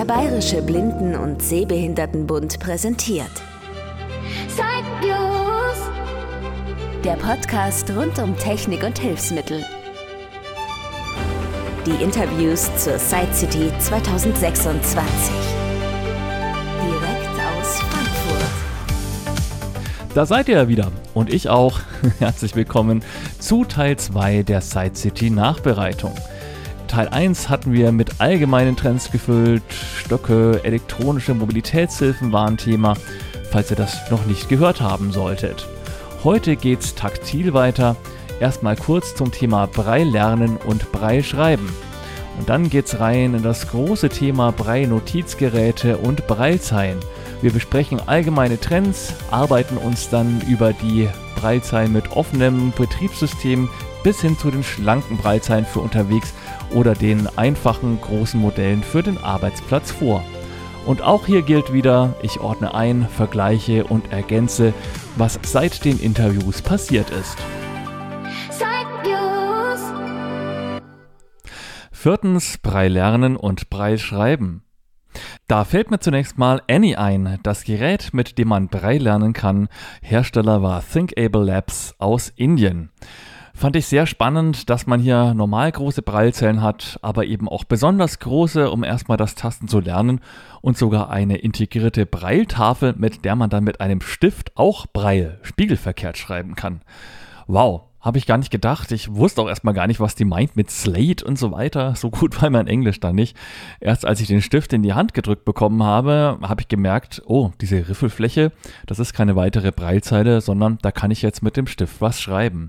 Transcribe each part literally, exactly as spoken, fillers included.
Der Bayerische Blinden- und Sehbehindertenbund präsentiert Sideviews, der Podcast rund um Technik und Hilfsmittel. Die Interviews zur Sight City zwanzig sechsundzwanzig. Direkt aus Frankfurt. Da seid ihr ja wieder und ich auch. Herzlich willkommen zu Teil zwei der Sight City Nachbereitung. Teil eins hatten wir mit allgemeinen Trends gefüllt, Stöcke, elektronische Mobilitätshilfen waren Thema, falls ihr das noch nicht gehört haben solltet. Heute geht's taktil weiter, erstmal kurz zum Thema Braille lernen und Braille schreiben. Und dann geht's rein in das große Thema Braille Notizgeräte und Braillezeilen. Wir besprechen allgemeine Trends, arbeiten uns dann über die Braillezeilen mit offenem Betriebssystem bis hin zu den schlanken Braillezeilen für unterwegs oder den einfachen großen Modellen für den Arbeitsplatz vor. Und auch hier gilt wieder, ich ordne ein, vergleiche und ergänze, was seit den Interviews passiert ist. Viertens, Braille lernen und Braille schreiben. Da fällt mir zunächst mal Any ein, das Gerät, mit dem man Braille lernen kann. Hersteller war ThinkAble Labs aus Indien. Fand ich sehr spannend, dass man hier normal große Braillezellen hat, aber eben auch besonders große, um erstmal das Tasten zu lernen und sogar eine integrierte Braille-Tafel, mit der man dann mit einem Stift auch Braille spiegelverkehrt schreiben kann. Wow, habe ich gar nicht gedacht. Ich wusste auch erstmal gar nicht, was die meint mit Slate und so weiter. So gut war mein Englisch da nicht. Erst als ich den Stift in die Hand gedrückt bekommen habe, habe ich gemerkt, oh, diese Riffelfläche, das ist keine weitere Braillezeile, sondern da kann ich jetzt mit dem Stift was schreiben.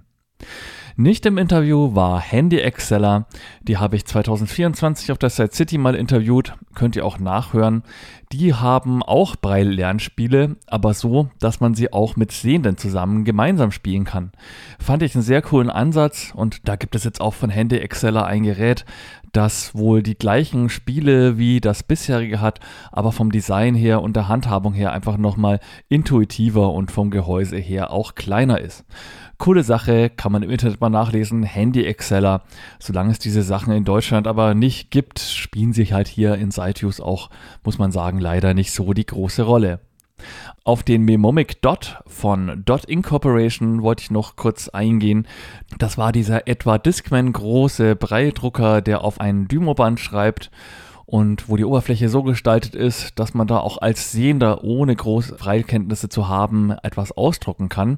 Nicht im Interview war HandyExceller, die habe ich zwanzig vierundzwanzig auf der Sight City mal interviewt, könnt ihr auch nachhören. Die haben auch Braille-Lernspiele, aber so, dass man sie auch mit Sehenden zusammen gemeinsam spielen kann. Fand ich einen sehr coolen Ansatz und da gibt es jetzt auch von HandyExceller ein Gerät, das wohl die gleichen Spiele wie das bisherige hat, aber vom Design her und der Handhabung her einfach nochmal intuitiver und vom Gehäuse her auch kleiner ist. Coole Sache, kann man im Internet mal nachlesen, HandyExceller. Solange es diese Sachen in Deutschland aber nicht gibt, spielen sie halt hier in Sightviews auch, muss man sagen, leider nicht so die große Rolle. Auf den Memomic Dot von Dot Incorporation wollte ich noch kurz eingehen. Das war dieser etwa Discman große Braille-Drucker, der auf ein Dymoband schreibt und wo die Oberfläche so gestaltet ist, dass man da auch als Sehender, ohne große Braille-Kenntnisse zu haben, etwas ausdrucken kann.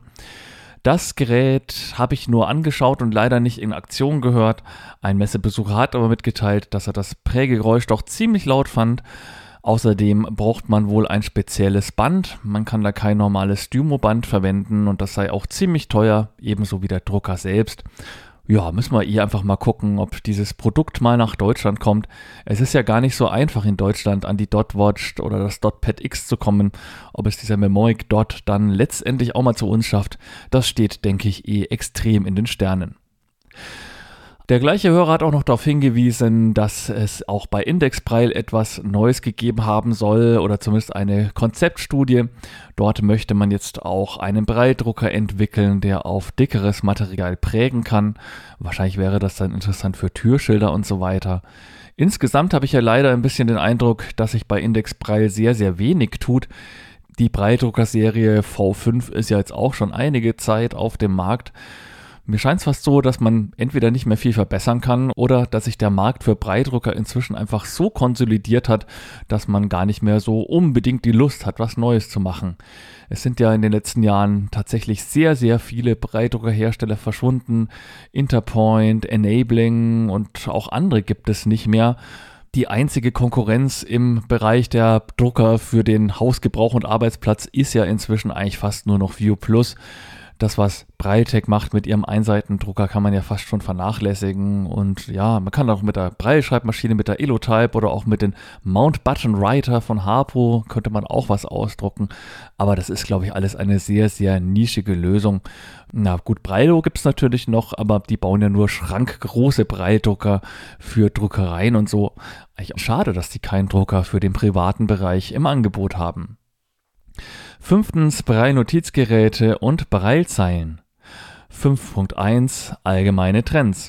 Das Gerät habe ich nur angeschaut und leider nicht in Aktion gehört. Ein Messebesucher hat aber mitgeteilt, dass er das Prägegeräusch doch ziemlich laut fand. Außerdem braucht man wohl ein spezielles Band. Man kann da kein normales Dymoband verwenden und das sei auch ziemlich teuer, ebenso wie der Drucker selbst. Ja, müssen wir hier einfach mal gucken, ob dieses Produkt mal nach Deutschland kommt. Es ist ja gar nicht so einfach in Deutschland an die Dotwatch oder das Dotpad X zu kommen. Ob es dieser Memomic Dot dann letztendlich auch mal zu uns schafft, das steht, denke ich, eh extrem in den Sternen. Der gleiche Hörer hat auch noch darauf hingewiesen, dass es auch bei Index Braille etwas Neues gegeben haben soll oder zumindest eine Konzeptstudie. Dort möchte man jetzt auch einen Braille-Drucker entwickeln, der auf dickeres Material prägen kann. Wahrscheinlich wäre das dann interessant für Türschilder und so weiter. Insgesamt habe ich ja leider ein bisschen den Eindruck, dass sich bei Index Braille sehr, sehr wenig tut. Die Braille-Drucker-Serie V fünf ist ja jetzt auch schon einige Zeit auf dem Markt. Mir scheint es fast so, dass man entweder nicht mehr viel verbessern kann oder dass sich der Markt für Braille-Drucker inzwischen einfach so konsolidiert hat, dass man gar nicht mehr so unbedingt die Lust hat, was Neues zu machen. Es sind ja in den letzten Jahren tatsächlich sehr, sehr viele Braille-Drucker-Hersteller verschwunden. Interpoint, Enabling und auch andere gibt es nicht mehr. Die einzige Konkurrenz im Bereich der Drucker für den Hausgebrauch und Arbeitsplatz ist ja inzwischen eigentlich fast nur noch View Plus. Das, was Braille-Tech macht mit ihrem Einseitendrucker, kann man ja fast schon vernachlässigen. Und ja, man kann auch mit der Braille-Schreibmaschine, mit der Elotype oder auch mit den Mount-Button-Writer von Harpo könnte man auch was ausdrucken. Aber das ist, glaube ich, alles eine sehr, sehr nischige Lösung. Na gut, Braille gibt es natürlich noch, aber die bauen ja nur schrankgroße Braille-Drucker für Druckereien und so. Eigentlich schade, dass die keinen Drucker für den privaten Bereich im Angebot haben. Fünftens, Braille-Notizgeräte und Braillezeilen. fünf Punkt eins Allgemeine Trends.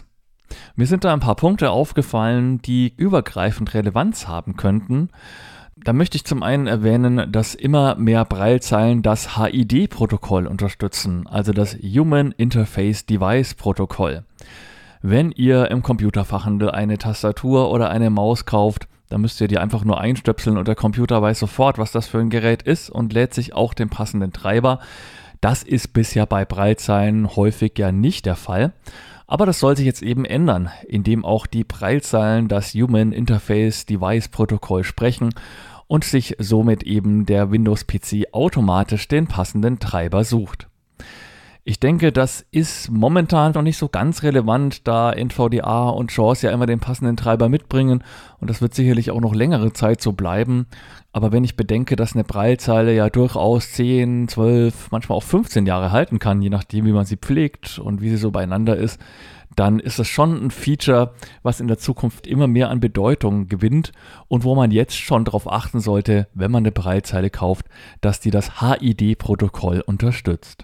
Mir sind da ein paar Punkte aufgefallen, die übergreifend Relevanz haben könnten. Da möchte ich zum einen erwähnen, dass immer mehr Braillezeilen das H I D-Protokoll unterstützen, also das Human Interface Device Protokoll. Wenn ihr im Computerfachhandel eine Tastatur oder eine Maus kauft, dann müsst ihr die einfach nur einstöpseln und der Computer weiß sofort, was das für ein Gerät ist und lädt sich auch den passenden Treiber. Das ist bisher bei Braillezeilen häufig ja nicht der Fall. Aber das soll sich jetzt eben ändern, indem auch die Braillezeilen das Human Interface Device Protokoll sprechen und sich somit eben der Windows-P C automatisch den passenden Treiber sucht. Ich denke, das ist momentan noch nicht so ganz relevant, da N V D A und JAWS ja immer den passenden Treiber mitbringen und das wird sicherlich auch noch längere Zeit so bleiben. Aber wenn ich bedenke, dass eine Braillezeile ja durchaus zehn, zwölf, manchmal auch fünfzehn Jahre halten kann, je nachdem wie man sie pflegt und wie sie so beieinander ist, dann ist das schon ein Feature, was in der Zukunft immer mehr an Bedeutung gewinnt und wo man jetzt schon darauf achten sollte, wenn man eine Braillezeile kauft, dass die das H I D-Protokoll unterstützt.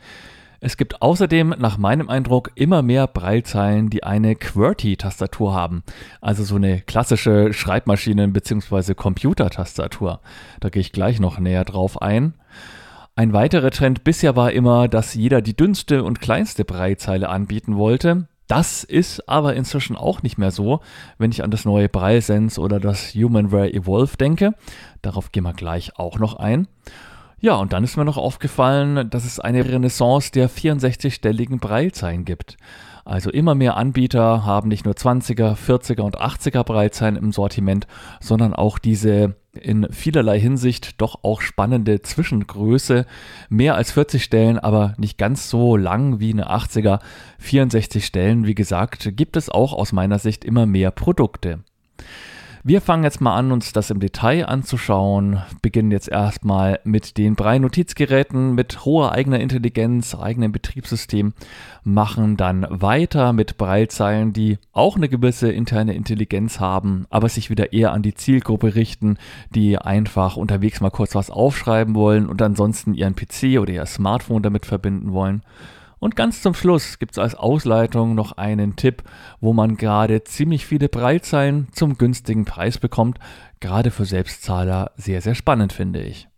Es gibt außerdem nach meinem Eindruck immer mehr Braillezeilen, die eine QWERTY-Tastatur haben, also so eine klassische Schreibmaschinen- bzw. Computertastatur. Da gehe ich gleich noch näher drauf ein. Ein weiterer Trend bisher war immer, dass jeder die dünnste und kleinste Braillezeile anbieten wollte. Das ist aber inzwischen auch nicht mehr so, wenn ich an das neue BrailleSense oder das HumanWare Evolve denke. Darauf gehen wir gleich auch noch ein. Ja, und dann ist mir noch aufgefallen, dass es eine Renaissance der vierundsechzigstelligen Braillezeilen gibt. Also immer mehr Anbieter haben nicht nur zwanziger, vierziger und achtziger Braillezeilen im Sortiment, sondern auch diese in vielerlei Hinsicht doch auch spannende Zwischengröße. Mehr als vierzig Stellen, aber nicht ganz so lang wie eine achtziger. vierundsechzig Stellen, wie gesagt, gibt es auch aus meiner Sicht immer mehr Produkte. Wir fangen jetzt mal an, uns das im Detail anzuschauen, beginnen jetzt erstmal mit den Braille-Notizgeräten mit hoher eigener Intelligenz, eigenem Betriebssystem, machen dann weiter mit Braillezeilen, die auch eine gewisse interne Intelligenz haben, aber sich wieder eher an die Zielgruppe richten, die einfach unterwegs mal kurz was aufschreiben wollen und ansonsten ihren P C oder ihr Smartphone damit verbinden wollen. Und ganz zum Schluss gibt es als Ausleitung noch einen Tipp, wo man gerade ziemlich viele Braillezeilen zum günstigen Preis bekommt. Gerade für Selbstzahler sehr, sehr spannend, finde ich.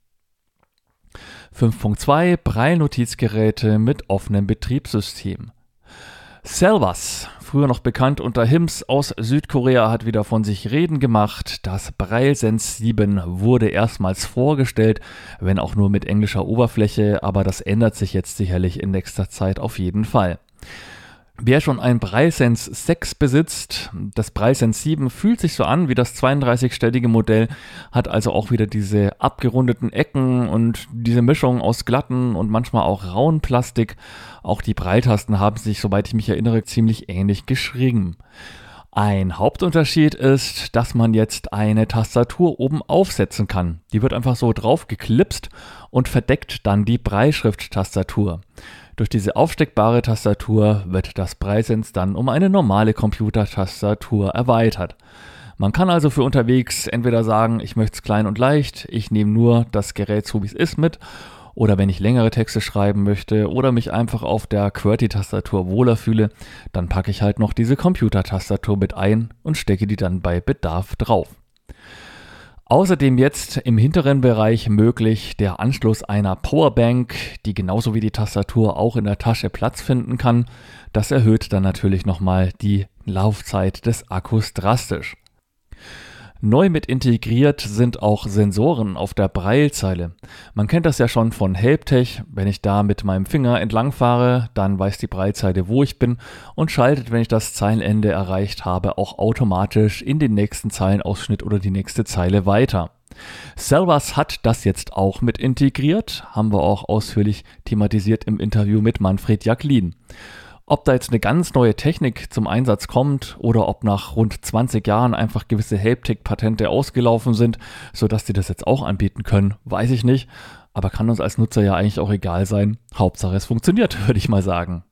fünf Punkt zwei Braille-Notizgeräte mit offenem Betriebssystem. Selvas, früher noch bekannt unter Hims aus Südkorea, hat wieder von sich reden gemacht. Das BrailleSense sieben wurde erstmals vorgestellt, wenn auch nur mit englischer Oberfläche, aber das ändert sich jetzt sicherlich in nächster Zeit auf jeden Fall. Wer schon ein BrailleSense sechs besitzt, das BrailleSense sieben fühlt sich so an wie das zweiunddreißigstellige Modell, hat also auch wieder diese abgerundeten Ecken und diese Mischung aus glatten und manchmal auch rauen Plastik. Auch die Braille-Tasten haben sich, soweit ich mich erinnere, ziemlich ähnlich geschrieben. Ein Hauptunterschied ist, dass man jetzt eine Tastatur oben aufsetzen kann. Die wird einfach so drauf geklipst und verdeckt dann die Brailleschrift-Tastatur. Durch diese aufsteckbare Tastatur wird das BrailleSense dann um eine normale Computertastatur erweitert. Man kann also für unterwegs entweder sagen, ich möchte es klein und leicht, ich nehme nur das Gerät so wie es ist mit, oder wenn ich längere Texte schreiben möchte oder mich einfach auf der QWERTY-Tastatur wohler fühle, dann packe ich halt noch diese Computertastatur mit ein und stecke die dann bei Bedarf drauf. Außerdem jetzt im hinteren Bereich möglich der Anschluss einer Powerbank, die genauso wie die Tastatur auch in der Tasche Platz finden kann. Das erhöht dann natürlich nochmal die Laufzeit des Akkus drastisch. Neu mit integriert sind auch Sensoren auf der Braillezeile. Man kennt das ja schon von Helptech. Wenn ich da mit meinem Finger entlang fahre, dann weiß die Braillezeile, wo ich bin und schaltet, wenn ich das Zeilenende erreicht habe, auch automatisch in den nächsten Zeilenausschnitt oder die nächste Zeile weiter. Selvas hat das jetzt auch mit integriert, haben wir auch ausführlich thematisiert im Interview mit Manfred Jacklin. Ob da jetzt eine ganz neue Technik zum Einsatz kommt oder ob nach rund zwanzig Jahren einfach gewisse Helptech-Patente ausgelaufen sind, sodass die das jetzt auch anbieten können, weiß ich nicht. Aber kann uns als Nutzer ja eigentlich auch egal sein. Hauptsache es funktioniert, würde ich mal sagen.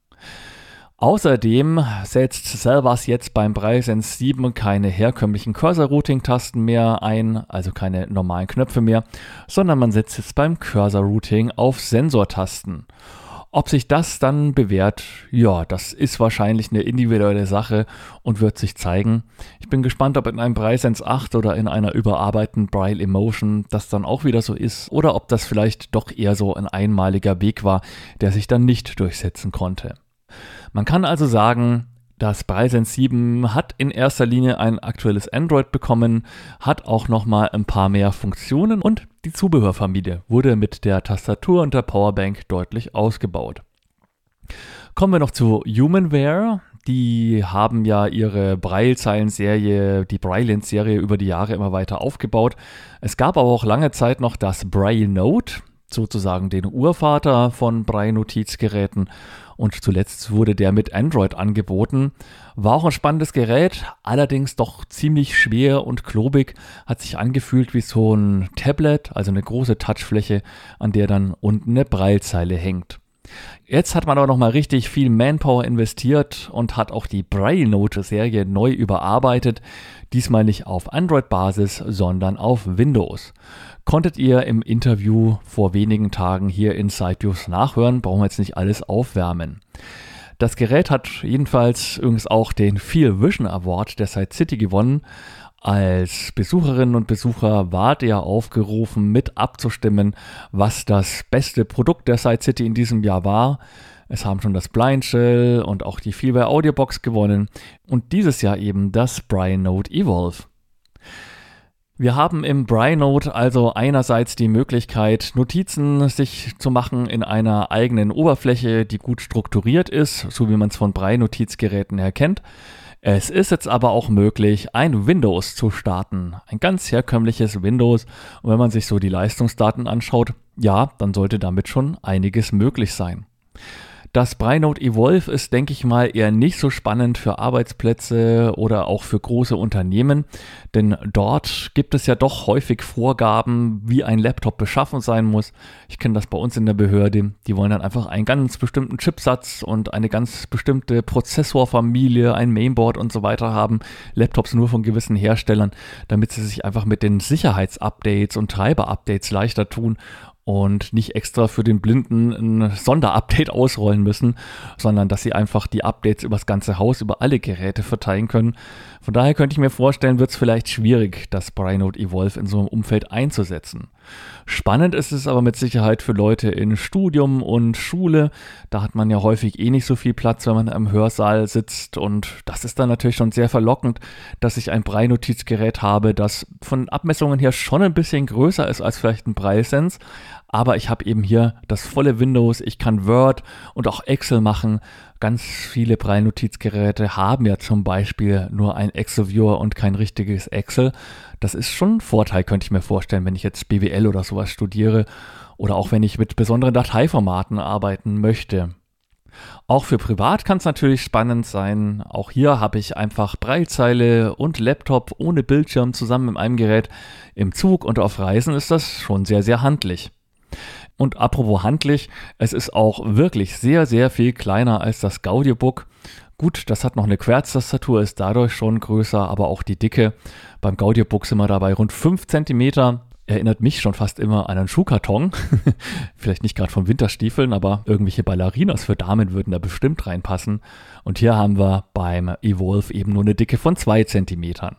Außerdem setzt Selvas jetzt beim BrailleSense sieben keine herkömmlichen Cursor-Routing-Tasten mehr ein, also keine normalen Knöpfe mehr, sondern man setzt jetzt beim Cursor-Routing auf Sensortasten. Ob sich das dann bewährt, ja, das ist wahrscheinlich eine individuelle Sache und wird sich zeigen. Ich bin gespannt, ob in einem BrailleSense acht oder in einer überarbeiteten Braille Emotion das dann auch wieder so ist oder ob das vielleicht doch eher so ein einmaliger Weg war, der sich dann nicht durchsetzen konnte. Man kann also sagen, das BrailleSense sieben hat in erster Linie ein aktuelles Android bekommen, hat auch nochmal ein paar mehr Funktionen und die Zubehörfamilie wurde mit der Tastatur und der Powerbank deutlich ausgebaut. Kommen wir noch zu HumanWare. Die haben ja ihre Braille-Zeilen-Serie, die Braille-Serie über die Jahre immer weiter aufgebaut. Es gab aber auch lange Zeit noch das Braille Note, sozusagen den Urvater von Braille-Notizgeräten. Und zuletzt wurde der mit Android angeboten. War auch ein spannendes Gerät, allerdings doch ziemlich schwer und klobig. Hat sich angefühlt wie so ein Tablet, also eine große Touchfläche, an der dann unten eine Braillezeile hängt. Jetzt hat man aber nochmal richtig viel Manpower investiert und hat auch die Braille Note-Serie neu überarbeitet. Diesmal nicht auf Android-Basis, sondern auf Windows. Konntet ihr im Interview vor wenigen Tagen hier in SiteViews nachhören, brauchen wir jetzt nicht alles aufwärmen. Das Gerät hat jedenfalls übrigens auch den Feel Vision Award der Site City gewonnen. Als Besucherinnen und Besucher wart ihr aufgerufen, mit abzustimmen, was das beste Produkt der Site City in diesem Jahr war. Es haben schon das Blindshell und auch die Feelware Audiobox gewonnen und dieses Jahr eben das Braille Note Evolve. Wir haben im Braille Note also einerseits die Möglichkeit, Notizen sich zu machen in einer eigenen Oberfläche, die gut strukturiert ist, so wie man es von Braille-Notizgeräten her kennt. Es ist jetzt aber auch möglich, ein Windows zu starten, ein ganz herkömmliches Windows. Und wenn man sich so die Leistungsdaten anschaut, ja, dann sollte damit schon einiges möglich sein. Das Braille Note Evolve ist, denke ich mal, eher nicht so spannend für Arbeitsplätze oder auch für große Unternehmen, denn dort gibt es ja doch häufig Vorgaben, wie ein Laptop beschaffen sein muss. Ich kenne das bei uns in der Behörde, die wollen dann einfach einen ganz bestimmten Chipsatz und eine ganz bestimmte Prozessorfamilie, ein Mainboard und so weiter haben, Laptops nur von gewissen Herstellern, damit sie sich einfach mit den Sicherheitsupdates und Treiberupdates leichter tun und nicht extra für den Blinden ein Sonderupdate ausrollen müssen, sondern dass sie einfach die Updates übers ganze Haus, über alle Geräte verteilen können. Von daher könnte ich mir vorstellen, wird es vielleicht schwierig, das Braille Note Evolve in so einem Umfeld einzusetzen. Spannend ist es aber mit Sicherheit für Leute in Studium und Schule. Da hat man ja häufig eh nicht so viel Platz, wenn man im Hörsaal sitzt, und das ist dann natürlich schon sehr verlockend, dass ich ein Braille-Notizgerät habe, das von Abmessungen her schon ein bisschen größer ist als vielleicht ein BrailleSense. Aber ich habe eben hier das volle Windows, ich kann Word und auch Excel machen. Ganz viele Braille-Notizgeräte haben ja zum Beispiel nur ein Excel-Viewer und kein richtiges Excel. Das ist schon ein Vorteil, könnte ich mir vorstellen, wenn ich jetzt B W L oder sowas studiere oder auch wenn ich mit besonderen Dateiformaten arbeiten möchte. Auch für privat kann es natürlich spannend sein. Auch hier habe ich einfach Braillezeile und Laptop ohne Bildschirm zusammen in einem Gerät. Im Zug und auf Reisen ist das schon sehr, sehr handlich. Und apropos handlich, es ist auch wirklich sehr, sehr viel kleiner als das Gaudiobook. Gut, das hat noch eine Querztastatur, ist dadurch schon größer, aber auch die Dicke. Beim Gaudiobook sind wir dabei rund fünf Zentimeter. Erinnert mich schon fast immer an einen Schuhkarton. Vielleicht nicht gerade von Winterstiefeln, aber irgendwelche Ballerinas für Damen würden da bestimmt reinpassen. Und hier haben wir beim Evolve eben nur eine Dicke von zwei Zentimetern.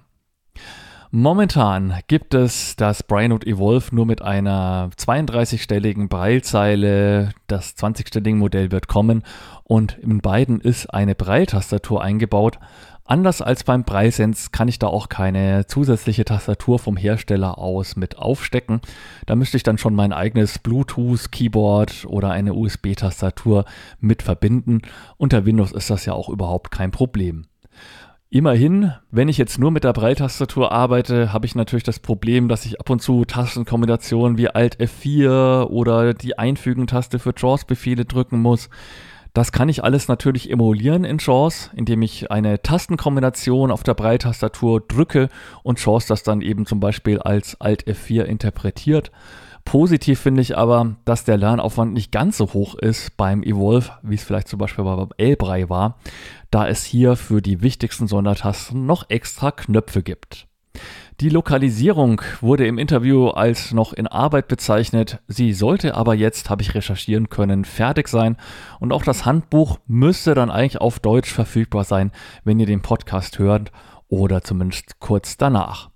Momentan gibt es das Braille Note Evolve nur mit einer zweiunddreißigstelligen Braillezeile. Das zwanzigstellige Modell wird kommen und in beiden ist eine Braille-Tastatur eingebaut. Anders als beim BrailleSense kann ich da auch keine zusätzliche Tastatur vom Hersteller aus mit aufstecken. Da müsste ich dann schon mein eigenes Bluetooth-Keyboard oder eine U S B-Tastatur mit verbinden. Unter Windows ist das ja auch überhaupt kein Problem. Immerhin, wenn ich jetzt nur mit der Braille-Tastatur arbeite, habe ich natürlich das Problem, dass ich ab und zu Tastenkombinationen wie Alt F vier oder die Einfügen-Taste für JAWS-Befehle drücken muss. Das kann ich alles natürlich emulieren in JAWS, indem ich eine Tastenkombination auf der Braille-Tastatur drücke und JAWS das dann eben zum Beispiel als Alt F vier interpretiert. Positiv finde ich aber, dass der Lernaufwand nicht ganz so hoch ist beim Evolve, wie es vielleicht zum Beispiel beim L-Braille war, da es hier für die wichtigsten Sondertasten noch extra Knöpfe gibt. Die Lokalisierung wurde im Interview als noch in Arbeit bezeichnet. Sie sollte aber jetzt, habe ich recherchieren können, fertig sein. Und auch das Handbuch müsste dann eigentlich auf Deutsch verfügbar sein, wenn ihr den Podcast hört oder zumindest kurz danach.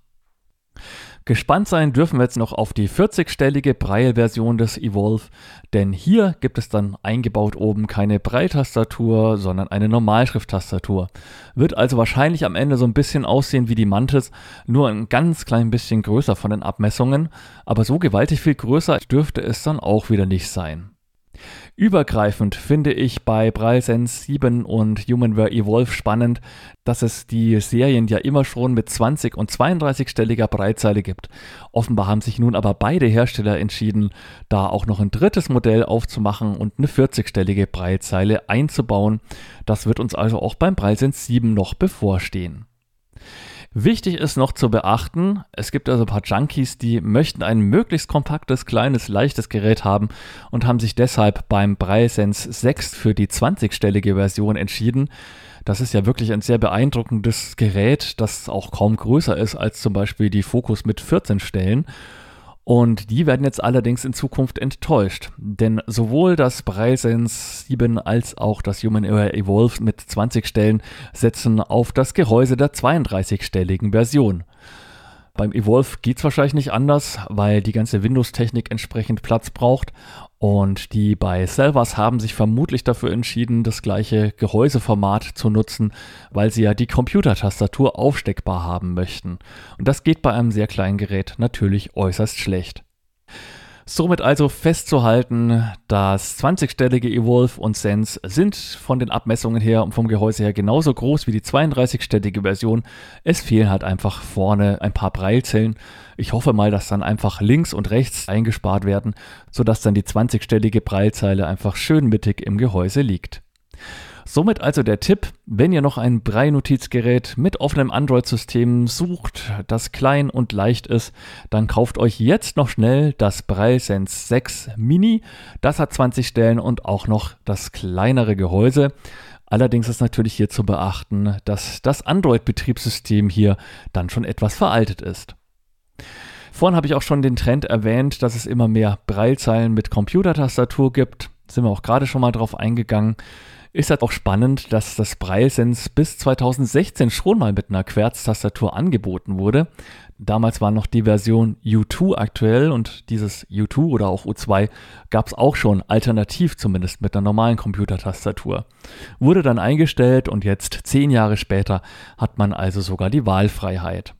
Gespannt sein dürfen wir jetzt noch auf die vierzigstellige Braille-Version des Evolve, denn hier gibt es dann eingebaut oben keine Braille-Tastatur, sondern eine Normalschrift-Tastatur. Wird also wahrscheinlich am Ende so ein bisschen aussehen wie die Mantis, nur ein ganz klein bisschen größer von den Abmessungen, aber so gewaltig viel größer dürfte es dann auch wieder nicht sein. Übergreifend finde ich bei BrailleSense sieben und HumanWare Evolve spannend, dass es die Serien ja immer schon mit zwanzig- und zweiunddreißigstelliger Braillezeile gibt. Offenbar haben sich nun aber beide Hersteller entschieden, da auch noch ein drittes Modell aufzumachen und eine vierzigstellige Braillezeile einzubauen. Das wird uns also auch beim BrailleSense sieben noch bevorstehen. Wichtig ist noch zu beachten, es gibt also ein paar Junkies, die möchten ein möglichst kompaktes, kleines, leichtes Gerät haben und haben sich deshalb beim BrailleSense sechs für die zwanzigstellige Version entschieden. Das ist ja wirklich ein sehr beeindruckendes Gerät, das auch kaum größer ist als zum Beispiel die Focus mit vierzehn Stellen. Und die werden jetzt allerdings in Zukunft enttäuscht, denn sowohl das BrailleSense sieben als auch das HumanWare Evolve mit zwanzig Stellen setzen auf das Gehäuse der zweiunddreißigstelligen Version. Beim Evolve geht es wahrscheinlich nicht anders, weil die ganze Windows-Technik entsprechend Platz braucht und die bei Selvas haben sich vermutlich dafür entschieden, das gleiche Gehäuseformat zu nutzen, weil sie ja die Computertastatur aufsteckbar haben möchten. Und das geht bei einem sehr kleinen Gerät natürlich äußerst schlecht. Somit also festzuhalten, das zwanzigstellige Evolve und Sense sind von den Abmessungen her und vom Gehäuse her genauso groß wie die zweiunddreißigstellige Version. Es fehlen halt einfach vorne ein paar Braillezellen. Ich hoffe mal, dass dann einfach links und rechts eingespart werden, sodass dann die zwanzigstellige Braillezeile einfach schön mittig im Gehäuse liegt. Somit also der Tipp, wenn ihr noch ein Braille-Notizgerät mit offenem Android-System sucht, das klein und leicht ist, dann kauft euch jetzt noch schnell das BrailleSense sechs Mini. Das hat zwanzig Stellen und auch noch das kleinere Gehäuse. Allerdings ist natürlich hier zu beachten, dass das Android-Betriebssystem hier dann schon etwas veraltet ist. Vorhin habe ich auch schon den Trend erwähnt, dass es immer mehr Braillezeilen mit Computertastatur gibt. Da sind wir auch gerade schon mal drauf eingegangen. Ist halt auch spannend, dass das BrailleSense bis zweitausendsechzehn schon mal mit einer Querztastatur angeboten wurde. Damals war noch die Version U zwei aktuell und dieses U zwei oder auch U zwei gab es auch schon alternativ zumindest mit einer normalen Computertastatur. Wurde dann eingestellt und jetzt zehn Jahre später hat man also sogar die Wahlfreiheit.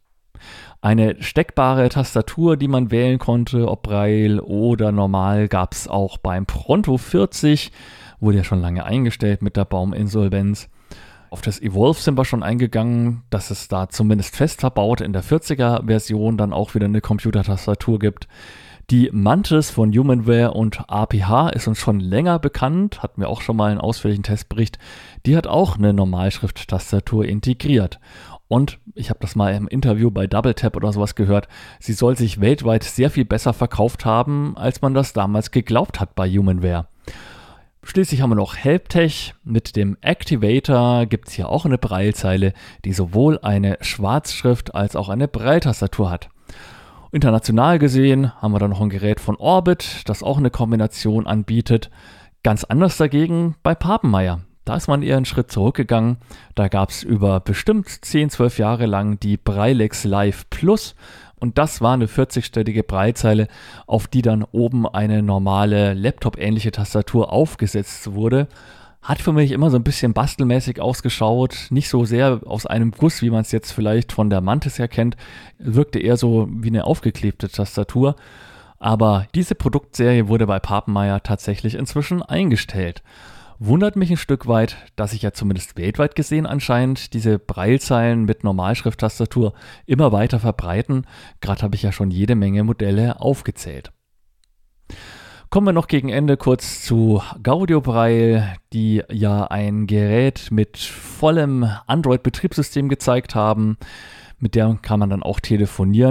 Eine steckbare Tastatur, die man wählen konnte, ob Braille oder normal, gab es auch beim Pronto vierzig. Wurde ja schon lange eingestellt mit der Bauminsolvenz. Auf das Evolve sind wir schon eingegangen, dass es da zumindest fest verbaut in der vierziger Version dann auch wieder eine Computertastatur gibt. Die Mantis von HumanWare und A P H ist uns schon länger bekannt, hatten wir auch schon mal einen ausführlichen Testbericht. Die hat auch eine Normalschrift-Tastatur integriert. Und ich habe das mal im Interview bei DoubleTap oder sowas gehört, sie soll sich weltweit sehr viel besser verkauft haben, als man das damals geglaubt hat bei HumanWare. Schließlich haben wir noch Helptech. Mit dem Activator gibt es hier auch eine Braillezeile, die sowohl eine Schwarzschrift als auch eine Braille-Tastatur hat. International gesehen haben wir dann noch ein Gerät von Orbit, das auch eine Kombination anbietet. Ganz anders dagegen bei Papenmeier. Da ist man eher einen Schritt zurückgegangen. Da gab es über bestimmt zehn, zwölf Jahre lang die Braillex Live Plus. Und das war eine vierzigstellige Braillezeile, auf die dann oben eine normale Laptop-ähnliche Tastatur aufgesetzt wurde. Hat für mich immer so ein bisschen bastelmäßig ausgeschaut, nicht so sehr aus einem Guss, wie man es jetzt vielleicht von der Mantis her kennt. Wirkte eher so wie eine aufgeklebte Tastatur. Aber diese Produktserie wurde bei Papenmeier tatsächlich inzwischen eingestellt. Wundert mich ein Stück weit, dass sich ja zumindest weltweit gesehen anscheinend diese Braillezeilen mit Normalschrift-Tastatur immer weiter verbreiten. Gerade habe ich ja schon jede Menge Modelle aufgezählt. Kommen wir noch gegen Ende kurz zu Gaudio Braille, die ja ein Gerät mit vollem Android-Betriebssystem gezeigt haben. Mit der kann man dann auch telefonieren,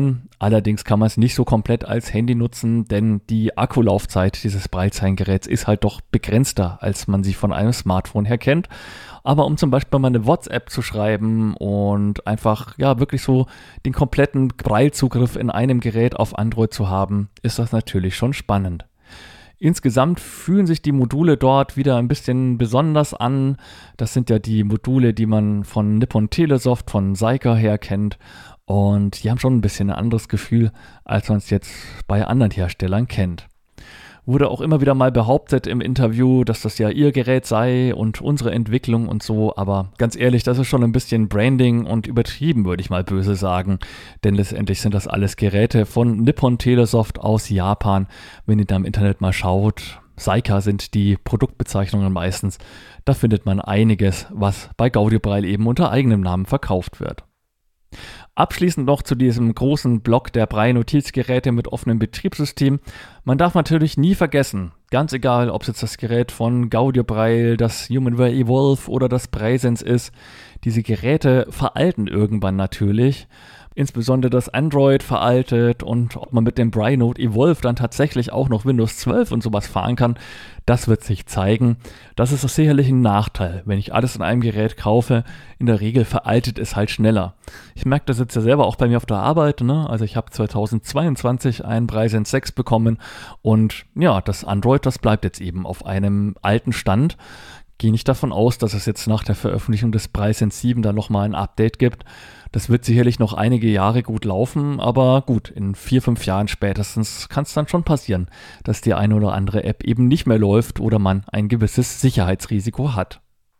Allerdings kann man es nicht so komplett als Handy nutzen, denn die Akkulaufzeit dieses Braillezeilengeräts ist halt doch begrenzter, als man sie von einem Smartphone her kennt. Aber um zum Beispiel mal eine WhatsApp zu schreiben und einfach ja wirklich so den kompletten Braillezugriff in einem Gerät auf Android zu haben, ist das natürlich schon spannend. Insgesamt fühlen sich die Module dort wieder ein bisschen besonders an. Das sind ja die Module, die man von Nippon Telesoft, von Seika her kennt. Und die haben schon ein bisschen ein anderes Gefühl, als man es jetzt bei anderen Herstellern kennt. Wurde auch immer wieder mal behauptet im Interview, dass das ja ihr Gerät sei und unsere Entwicklung und so, aber ganz ehrlich, das ist schon ein bisschen Branding und übertrieben, würde ich mal böse sagen, denn letztendlich sind das alles Geräte von Nippon Telesoft aus Japan. Wenn ihr da im Internet mal schaut, Seika sind die Produktbezeichnungen meistens, da findet man einiges, was bei Gaudiobraille eben unter eigenem Namen verkauft wird. Abschließend noch zu diesem großen Block der Braille-Notizgeräte mit offenem Betriebssystem. Man darf natürlich nie vergessen, ganz egal, ob es jetzt das Gerät von Gaudiobraille, das HumanWare Evolve oder das BrailleSense ist, diese Geräte veralten irgendwann natürlich. Insbesondere das Android veraltet und ob man mit dem Braille Note Evolve dann tatsächlich auch noch Windows zwölf und sowas fahren kann, das wird sich zeigen. Das ist sicherlich ein Nachteil, wenn ich alles in einem Gerät kaufe. In der Regel veraltet es halt schneller. Ich merke das jetzt ja selber auch bei mir auf der Arbeit, ne? Also ich habe zweitausendzweiundzwanzig einen BrailleSense sechs bekommen und ja, das Android, das bleibt jetzt eben auf einem alten Stand. Gehe nicht davon aus, dass es jetzt nach der Veröffentlichung des BrailleSense sieben da nochmal ein Update gibt. Das wird sicherlich noch einige Jahre gut laufen, aber gut, in vier, fünf Jahren spätestens kann es dann schon passieren, dass die eine oder andere App eben nicht mehr läuft oder man ein gewisses Sicherheitsrisiko hat.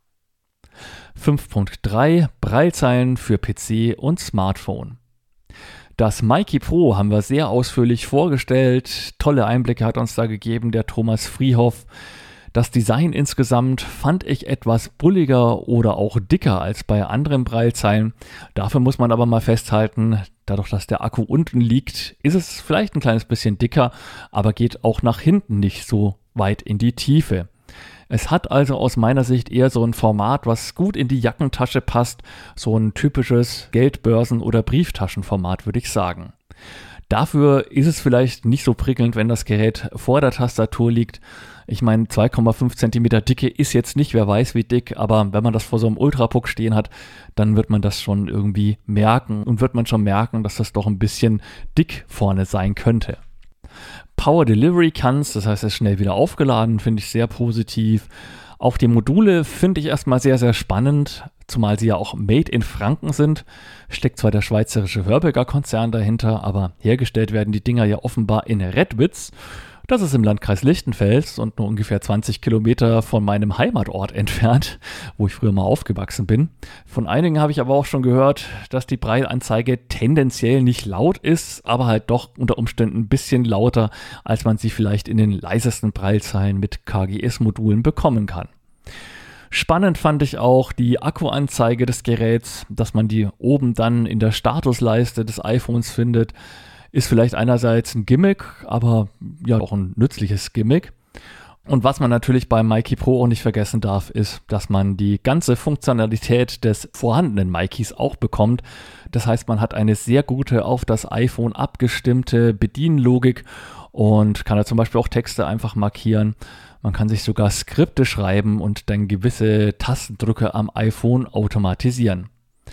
fünf Punkt drei Braillezeilen für P C und Smartphone. Das Mikey Pro haben wir sehr ausführlich vorgestellt. Tolle Einblicke hat uns da gegeben der Thomas Friehoff. Das Design insgesamt fand ich etwas bulliger oder auch dicker als bei anderen Braillezeilen. Dafür muss man aber mal festhalten, dadurch, dass der Akku unten liegt, ist es vielleicht ein kleines bisschen dicker, aber geht auch nach hinten nicht so weit in die Tiefe. Es hat also aus meiner Sicht eher so ein Format, was gut in die Jackentasche passt, so ein typisches Geldbörsen- oder Brieftaschenformat, würde ich sagen. Dafür ist es vielleicht nicht so prickelnd, wenn das Gerät vor der Tastatur liegt. Ich meine, zwei Komma fünf Zentimeter Dicke ist jetzt nicht, wer weiß wie dick, aber wenn man das vor so einem Ultrabook stehen hat, dann wird man das schon irgendwie merken und wird man schon merken, dass das doch ein bisschen dick vorne sein könnte. Power Delivery kann's, das heißt, es ist schnell wieder aufgeladen, finde ich sehr positiv. Auch die Module finde ich erstmal sehr, sehr spannend, zumal sie ja auch made in Franken sind. Steckt zwar der schweizerische Hörberger Konzern dahinter, aber hergestellt werden die Dinger ja offenbar in Redwitz. Das ist im Landkreis Lichtenfels und nur ungefähr zwanzig Kilometer von meinem Heimatort entfernt, wo ich früher mal aufgewachsen bin. Von einigen habe ich aber auch schon gehört, dass die Braille-Anzeige tendenziell nicht laut ist, aber halt doch unter Umständen ein bisschen lauter, als man sie vielleicht in den leisesten Braillezeilen mit K G S-Modulen bekommen kann. Spannend fand ich auch die Akkuanzeige des Geräts, dass man die oben dann in der Statusleiste des iPhones findet. Ist vielleicht einerseits ein Gimmick, aber ja auch ein nützliches Gimmick. Und was man natürlich beim Mikey Pro auch nicht vergessen darf, ist, dass man die ganze Funktionalität des vorhandenen Mikeys auch bekommt. Das heißt, man hat eine sehr gute, auf das iPhone abgestimmte Bedienlogik und kann da zum Beispiel auch Texte einfach markieren. Man kann sich sogar Skripte schreiben und dann gewisse Tastendrücke am iPhone automatisieren.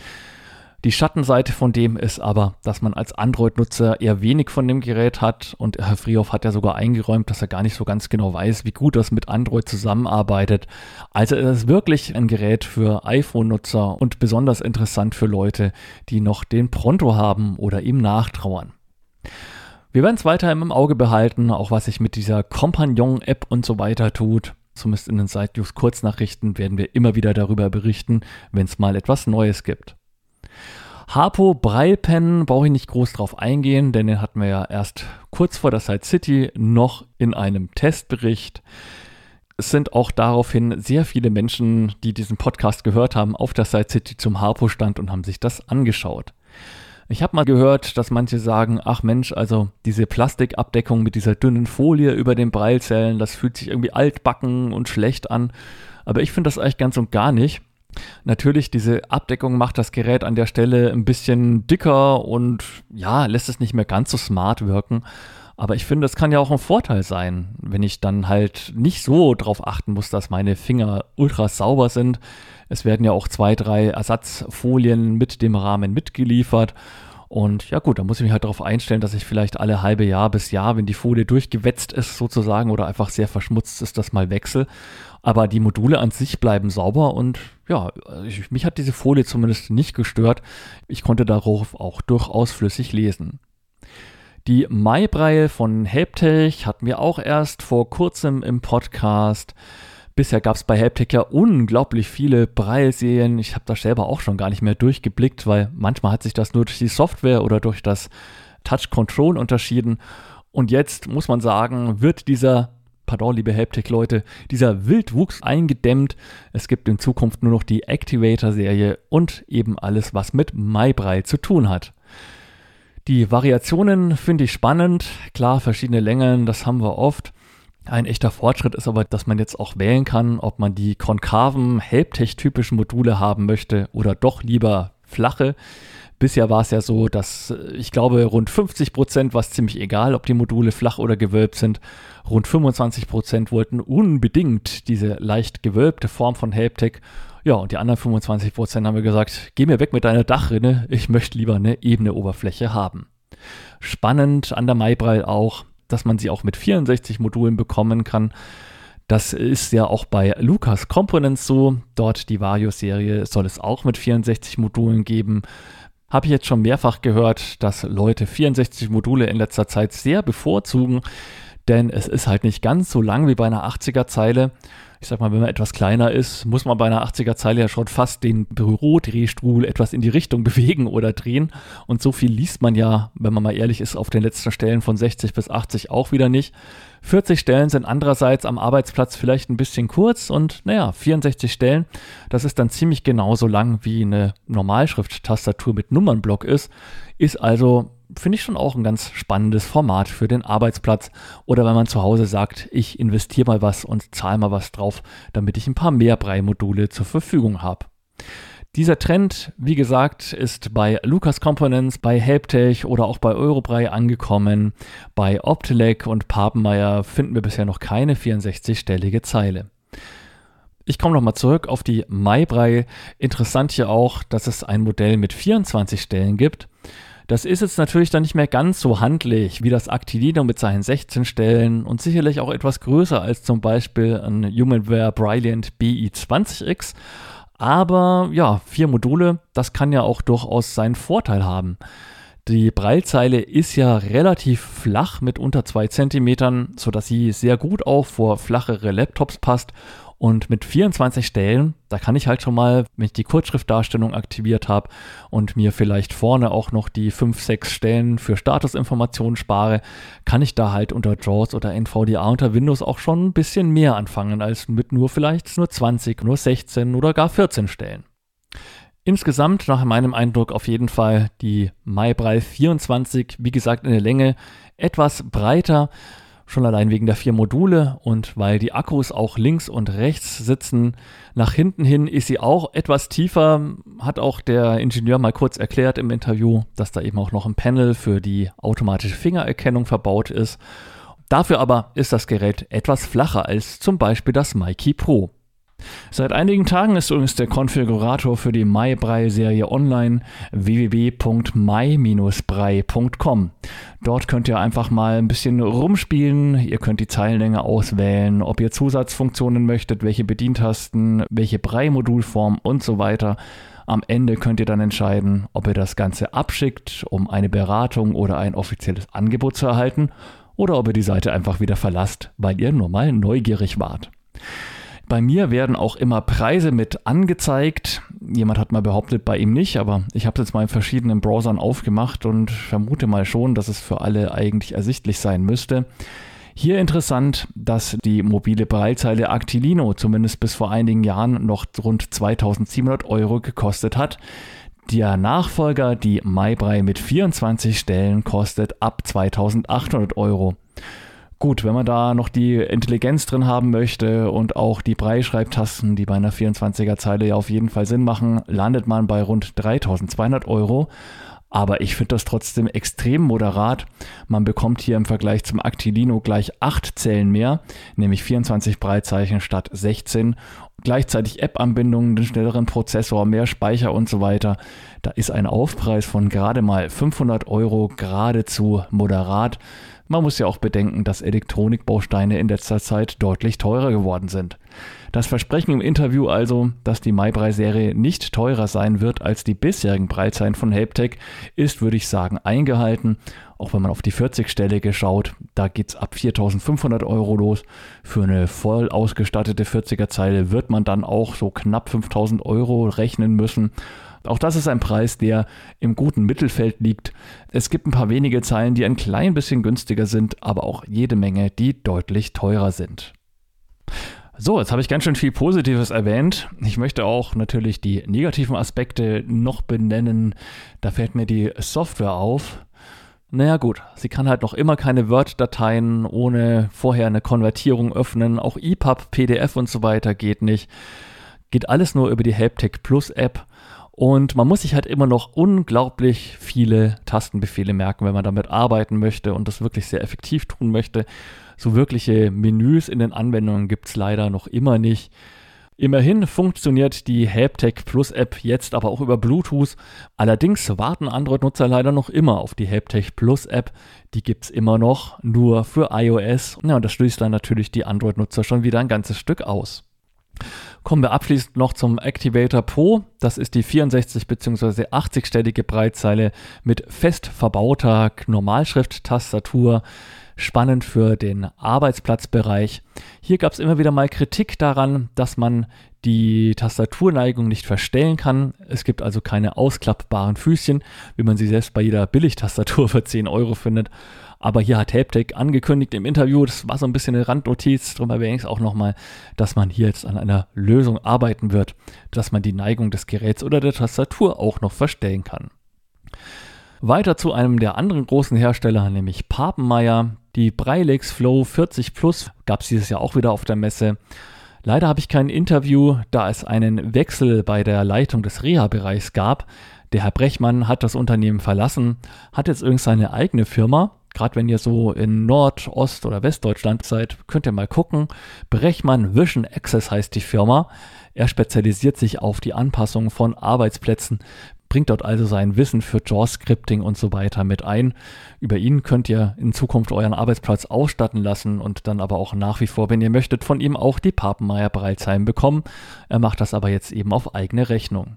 Die Schattenseite von dem ist aber, dass man als Android-Nutzer eher wenig von dem Gerät hat und Herr Friehoff hat ja sogar eingeräumt, dass er gar nicht so ganz genau weiß, wie gut das mit Android zusammenarbeitet. Also es ist wirklich ein Gerät für iPhone-Nutzer und besonders interessant für Leute, die noch den Pronto haben oder ihm nachtrauern. Wir werden es weiter im Auge behalten, auch was sich mit dieser Compagnon-App und so weiter tut. Zumindest in den Side-News-Kurznachrichten werden wir immer wieder darüber berichten, wenn es mal etwas Neues gibt. Harpo Braille Pen brauche ich nicht groß drauf eingehen, denn den hatten wir ja erst kurz vor der Side City noch in einem Testbericht. Es sind auch daraufhin sehr viele Menschen, die diesen Podcast gehört haben, auf der Side City zum Harpo-Stand und haben sich das angeschaut. Ich habe mal gehört, dass manche sagen, ach Mensch, also diese Plastikabdeckung mit dieser dünnen Folie über den Braillezellen, das fühlt sich irgendwie altbacken und schlecht an. Aber ich finde das eigentlich ganz und gar nicht. Natürlich, diese Abdeckung macht das Gerät an der Stelle ein bisschen dicker und ja, lässt es nicht mehr ganz so smart wirken. Aber ich finde, es kann ja auch ein Vorteil sein, wenn ich dann halt nicht so drauf achten muss, dass meine Finger ultra sauber sind. Es werden ja auch zwei, drei Ersatzfolien mit dem Rahmen mitgeliefert. Und ja gut, da muss ich mich halt darauf einstellen, dass ich vielleicht alle halbe Jahr bis Jahr, wenn die Folie durchgewetzt ist sozusagen oder einfach sehr verschmutzt ist, das mal wechsle. Aber die Module an sich bleiben sauber und ja, ich, mich hat diese Folie zumindest nicht gestört. Ich konnte darauf auch durchaus flüssig lesen. Die Maibreil von Helptech hatten wir auch erst vor kurzem im Podcast. Bisher gab es bei Helptech ja unglaublich viele Braille-Serien. Ich habe da selber auch schon gar nicht mehr durchgeblickt, weil manchmal hat sich das nur durch die Software oder durch das Touch-Control unterschieden. Und jetzt muss man sagen, wird dieser, pardon, liebe Helptech-Leute, dieser Wildwuchs eingedämmt. Es gibt in Zukunft nur noch die Activator-Serie und eben alles, was mit Maibreil zu tun hat. Die Variationen finde ich spannend. Klar, verschiedene Längen, das haben wir oft. Ein echter Fortschritt ist aber, dass man jetzt auch wählen kann, ob man die konkaven, Helptech-typischen Module haben möchte oder doch lieber flache. Bisher war es ja so, dass ich glaube, rund fünfzig Prozent war es ziemlich egal, ob die Module flach oder gewölbt sind. Rund fünfundzwanzig Prozent wollten unbedingt diese leicht gewölbte Form von Helptech. Ja, und die anderen fünfundzwanzig Prozent haben mir gesagt, geh mir weg mit deiner Dachrinne, ich möchte lieber eine ebene Oberfläche haben. Spannend an der Maibreil auch, dass man sie auch mit vierundsechzig Modulen bekommen kann. Das ist ja auch bei Lucas Components so. Dort die Vario-Serie soll es auch mit vierundsechzig Modulen geben. Habe ich jetzt schon mehrfach gehört, dass Leute vierundsechzig Module in letzter Zeit sehr bevorzugen, denn es ist halt nicht ganz so lang wie bei einer achtziger-Zeile. Ich sag mal, wenn man etwas kleiner ist, muss man bei einer achtziger-Zeile ja schon fast den Bürodrehstuhl etwas in die Richtung bewegen oder drehen. Und so viel liest man ja, wenn man mal ehrlich ist, auf den letzten Stellen von sechzig bis achtzig auch wieder nicht. vierzig Stellen sind andererseits am Arbeitsplatz vielleicht ein bisschen kurz und naja, vierundsechzig Stellen, das ist dann ziemlich genauso lang wie eine Normalschrift-Tastatur mit Nummernblock ist, ist also, finde ich schon auch ein ganz spannendes Format für den Arbeitsplatz oder wenn man zu Hause sagt, ich investiere mal was und zahle mal was drauf, damit ich ein paar mehr Braille-Module zur Verfügung habe. Dieser Trend, wie gesagt, ist bei Lucas Components, bei Helptech oder auch bei Eurobraille angekommen. Bei Optelec und Papenmeier finden wir bisher noch keine vierundsechzig-stellige Zeile. Ich komme nochmal zurück auf die Maibreil. Interessant hier auch, dass es ein Modell mit vierundzwanzig Stellen gibt. Das ist jetzt natürlich dann nicht mehr ganz so handlich wie das Actilino mit seinen sechzehn Stellen und sicherlich auch etwas größer als zum Beispiel ein Humanware Brilliant B I zwanzig X. Aber ja, vier Module, das kann ja auch durchaus seinen Vorteil haben. Die Braillezeile ist ja relativ flach mit unter zwei Zentimetern, sodass sie sehr gut auch vor flachere Laptops passt. Und mit vierundzwanzig Stellen, da kann ich halt schon mal, wenn ich die Kurzschriftdarstellung aktiviert habe und mir vielleicht vorne auch noch die fünf, sechs Stellen für Statusinformationen spare, kann ich da halt unter JAWS oder N V D A unter Windows auch schon ein bisschen mehr anfangen als mit nur vielleicht nur zwanzig, nur sechzehn oder gar vierzehn Stellen. Insgesamt, nach meinem Eindruck auf jeden Fall, die Maibreil vierundzwanzig, wie gesagt in der Länge, etwas breiter, schon allein wegen der vier Module und weil die Akkus auch links und rechts sitzen. Nach hinten hin ist sie auch etwas tiefer, hat auch der Ingenieur mal kurz erklärt im Interview, dass da eben auch noch ein Panel für die automatische Fingererkennung verbaut ist. Dafür aber ist das Gerät etwas flacher als zum Beispiel das MyKey Pro. Seit einigen Tagen ist übrigens der Konfigurator für die Maibreil-Serie online, w w w punkt my dash brei punkt com. Dort könnt ihr einfach mal ein bisschen rumspielen, ihr könnt die Zeilenlänge auswählen, ob ihr Zusatzfunktionen möchtet, welche Bedientasten, welche Braille-Modulform und so weiter. Am Ende könnt ihr dann entscheiden, ob ihr das Ganze abschickt, um eine Beratung oder ein offizielles Angebot zu erhalten, oder ob ihr die Seite einfach wieder verlasst, weil ihr nur mal neugierig wart. Bei mir werden auch immer Preise mit angezeigt. Jemand hat mal behauptet, bei ihm nicht, aber ich habe es jetzt mal in verschiedenen Browsern aufgemacht und vermute mal schon, dass es für alle eigentlich ersichtlich sein müsste. Hier interessant, dass die mobile Braillezeile Actilino zumindest bis vor einigen Jahren noch rund zweitausendsiebenhundert Euro gekostet hat. Der Nachfolger, die Maibreil mit vierundzwanzig Stellen, kostet ab zweitausendachthundert Euro. Gut, wenn man da noch die Intelligenz drin haben möchte und auch die Brailleschreibtasten, die bei einer vierundzwanziger Zeile ja auf jeden Fall Sinn machen, landet man bei rund dreitausendzweihundert Euro. Aber ich finde das trotzdem extrem moderat. Man bekommt hier im Vergleich zum Actilino gleich acht Zellen mehr, nämlich vierundzwanzig Braillezeichen statt sechzehn. Gleichzeitig App-Anbindungen, den schnelleren Prozessor, mehr Speicher und so weiter. Da ist ein Aufpreis von gerade mal fünfhundert Euro geradezu moderat. Man muss ja auch bedenken, dass Elektronikbausteine in letzter Zeit deutlich teurer geworden sind. Das Versprechen im Interview also, dass die MyBraille-Serie nicht teurer sein wird als die bisherigen Braillezeichen von Helptec, ist, würde ich sagen, eingehalten. Auch wenn man auf die vierzig-stellige schaut, da geht es ab viertausendfünfhundert Euro los. Für eine voll ausgestattete vierziger-Zeile wird man dann auch so knapp fünftausend Euro rechnen müssen. Auch das ist ein Preis, der im guten Mittelfeld liegt. Es gibt ein paar wenige Zeilen, die ein klein bisschen günstiger sind, aber auch jede Menge, die deutlich teurer sind. So, jetzt habe ich ganz schön viel Positives erwähnt. Ich möchte auch natürlich die negativen Aspekte noch benennen. Da fällt mir die Software auf. Naja gut, sie kann halt noch immer keine Word-Dateien ohne vorher eine Konvertierung öffnen. Auch E P U B, P D F und so weiter geht nicht. Geht alles nur über die Helptec Plus App. Und man muss sich halt immer noch unglaublich viele Tastenbefehle merken, wenn man damit arbeiten möchte und das wirklich sehr effektiv tun möchte. So wirkliche Menüs in den Anwendungen gibt es leider noch immer nicht. Immerhin funktioniert die Helptec Plus App jetzt aber auch über Bluetooth. Allerdings warten Android-Nutzer leider noch immer auf die Helptec Plus App. Die gibt es immer noch, nur für iOS. Ja, und das schließt dann natürlich die Android-Nutzer schon wieder ein ganzes Stück aus. Kommen wir abschließend noch zum Activator Pro. Das ist die vierundsechzig- bzw. achtzig-stellige Braillezeile mit fest verbauter Normalschrift-Tastatur. Spannend für den Arbeitsplatzbereich. Hier gab es immer wieder mal Kritik daran, dass man die Tastaturneigung nicht verstellen kann. Es gibt also keine ausklappbaren Füßchen, wie man sie selbst bei jeder Billigtastatur für zehn Euro findet. Aber hier hat Helptec angekündigt im Interview, das war so ein bisschen eine Randnotiz, darum erwähne ich es auch nochmal, dass man hier jetzt an einer Lösung arbeiten wird, dass man die Neigung des Geräts oder der Tastatur auch noch verstellen kann. Weiter zu einem der anderen großen Hersteller, nämlich Papenmeier. Die Braillex Flow vierzig Plus gab es dieses Jahr auch wieder auf der Messe. Leider habe ich kein Interview, da es einen Wechsel bei der Leitung des Reha-Bereichs gab. Der Herr Brechmann hat das Unternehmen verlassen, hat jetzt übrigens seine eigene Firma. Gerade wenn ihr so in Nord-, Ost- oder Westdeutschland seid, könnt ihr mal gucken. Brechmann Vision Access heißt die Firma. Er spezialisiert sich auf die Anpassung von Arbeitsplätzen, bringt dort also sein Wissen für JAWS-Scripting und so weiter mit ein. Über ihn könnt ihr in Zukunft euren Arbeitsplatz ausstatten lassen und dann aber auch nach wie vor, wenn ihr möchtet, von ihm auch die Papenmeier Braillezeilen bekommen. Er macht das aber jetzt eben auf eigene Rechnung.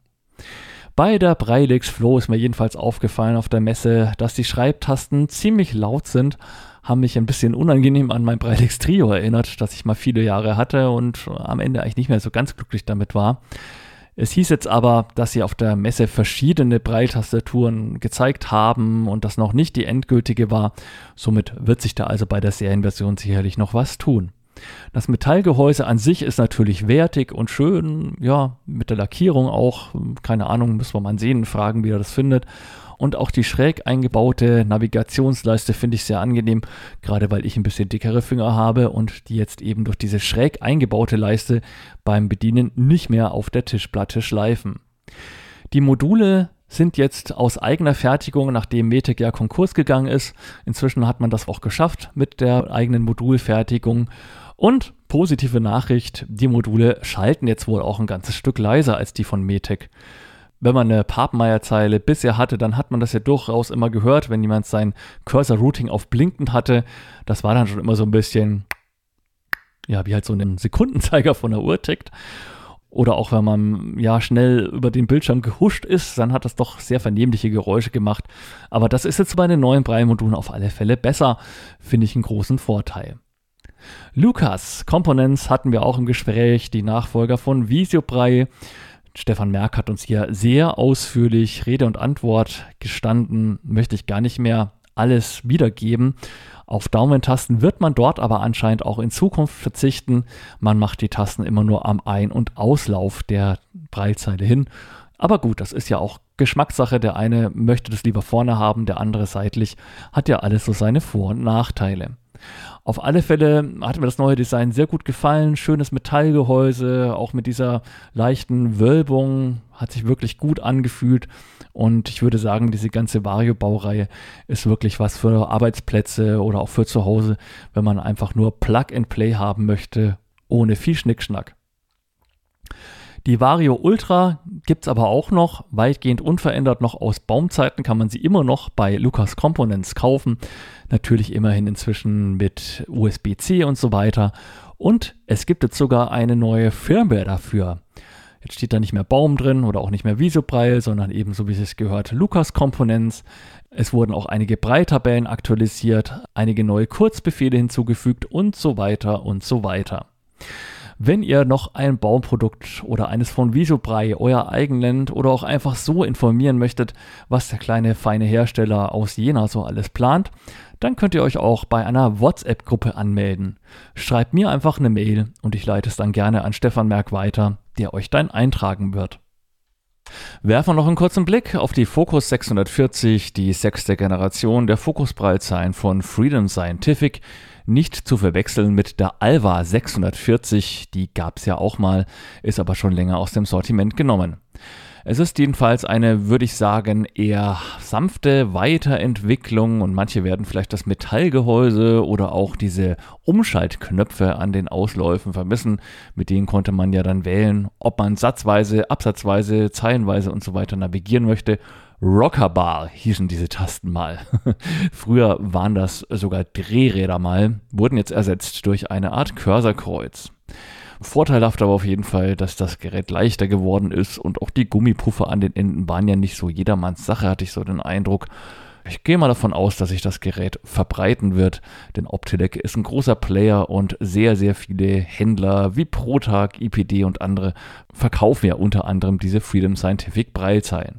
Bei der Braillex Flow ist mir jedenfalls aufgefallen auf der Messe, dass die Schreibtasten ziemlich laut sind, haben mich ein bisschen unangenehm an mein Braillex Trio erinnert, das ich mal viele Jahre hatte und am Ende eigentlich nicht mehr so ganz glücklich damit war. Es hieß jetzt aber, dass sie auf der Messe verschiedene Braille-Tastaturen gezeigt haben und das noch nicht die endgültige war. Somit wird sich da also bei der Serienversion sicherlich noch was tun. Das Metallgehäuse an sich ist natürlich wertig und schön, ja, mit der Lackierung auch, keine Ahnung, müssen wir mal sehen, fragen, wie er das findet. Und auch die schräg eingebaute Navigationsleiste finde ich sehr angenehm, gerade weil ich ein bisschen dickere Finger habe und die jetzt eben durch diese schräg eingebaute Leiste beim Bedienen nicht mehr auf der Tischplatte schleifen. Die Module sind jetzt aus eigener Fertigung, nachdem Metec ja Konkurs gegangen ist. Inzwischen hat man das auch geschafft mit der eigenen Modulfertigung. Und positive Nachricht, die Module schalten jetzt wohl auch ein ganzes Stück leiser als die von Metec. Wenn man eine Papenmeier-Zeile bisher hatte, dann hat man das ja durchaus immer gehört, wenn jemand sein Cursor-Routing auf blinkend hatte. Das war dann schon immer so ein bisschen, ja, wie halt so ein Sekundenzeiger von der Uhr tickt. Oder auch wenn man ja schnell über den Bildschirm gehuscht ist, dann hat das doch sehr vernehmliche Geräusche gemacht. Aber das ist jetzt bei den neuen Braille-Modulen auf alle Fälle besser, finde ich einen großen Vorteil. Lucas Components hatten wir auch im Gespräch, die Nachfolger von VisioBraille. Stefan Merck hat uns hier sehr ausführlich Rede und Antwort gestanden, möchte ich gar nicht mehr alles wiedergeben. Auf Daumentasten wird man dort aber anscheinend auch in Zukunft verzichten. Man macht die Tasten immer nur am Ein- und Auslauf der Braillezeile hin. Aber gut, das ist ja auch Geschmackssache. Der eine möchte das lieber vorne haben, der andere seitlich. Hat ja alles so seine Vor- und Nachteile. Auf alle Fälle hat mir das neue Design sehr gut gefallen. Schönes Metallgehäuse, auch mit dieser leichten Wölbung, hat sich wirklich gut angefühlt. Und ich würde sagen, diese ganze Vario-Baureihe ist wirklich was für Arbeitsplätze oder auch für zu Hause, wenn man einfach nur Plug-and-Play haben möchte, ohne viel Schnickschnack. Die Vario Ultra gibt es aber auch noch, weitgehend unverändert noch aus Baumzeiten, kann man sie immer noch bei Lucas Components kaufen. Natürlich immerhin inzwischen mit U S B C und so weiter. Und es gibt jetzt sogar eine neue Firmware dafür. Jetzt steht da nicht mehr Baum drin oder auch nicht mehr Visobreil, sondern eben, so wie es gehört, Lucas Components. Es wurden auch einige Breiltabellen aktualisiert, einige neue Kurzbefehle hinzugefügt und so weiter und so weiter. Wenn ihr noch ein Baumprodukt oder eines von Visobrei, euer eigen nennt oder auch einfach so informieren möchtet, was der kleine feine Hersteller aus Jena so alles plant, dann könnt ihr euch auch bei einer WhatsApp-Gruppe anmelden. Schreibt mir einfach eine Mail und ich leite es dann gerne an Stefan Merck weiter, der euch dann eintragen wird. Werfen wir noch einen kurzen Blick auf die Focus sechshundertvierzig, die sechste Generation der Focus-Breilzeilen von Freedom Scientific. Nicht zu verwechseln mit der Alva sechshundertvierzig, die gab es ja auch mal, ist aber schon länger aus dem Sortiment genommen. Es ist jedenfalls eine, würde ich sagen, eher sanfte Weiterentwicklung und manche werden vielleicht das Metallgehäuse oder auch diese Umschaltknöpfe an den Ausläufen vermissen. Mit denen konnte man ja dann wählen, ob man satzweise, absatzweise, zeilenweise und so weiter navigieren möchte. Rockerbar hießen diese Tasten mal. Früher waren das sogar Drehräder mal, wurden jetzt ersetzt durch eine Art Cursorkreuz. Vorteilhaft aber auf jeden Fall, dass das Gerät leichter geworden ist und auch die Gummipuffer an den Enden waren ja nicht so jedermanns Sache, hatte ich so den Eindruck. Ich gehe mal davon aus, dass sich das Gerät verbreiten wird, denn Optelec ist ein großer Player und sehr, sehr viele Händler wie Protag, I P D und andere verkaufen ja unter anderem diese Freedom Scientific Breilzeilen.